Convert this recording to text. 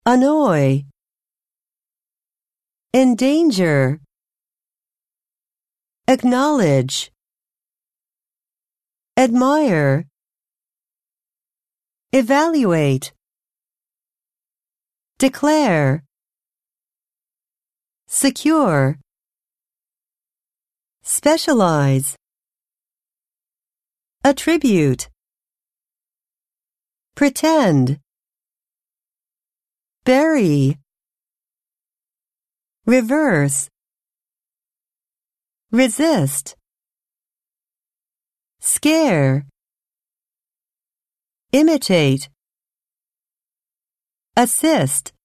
annoy, endanger, acknowledge, admire, evaluate, declare, secure, specialize, attribute, pretend, bury, reverse, resist, scare, imitate, assist,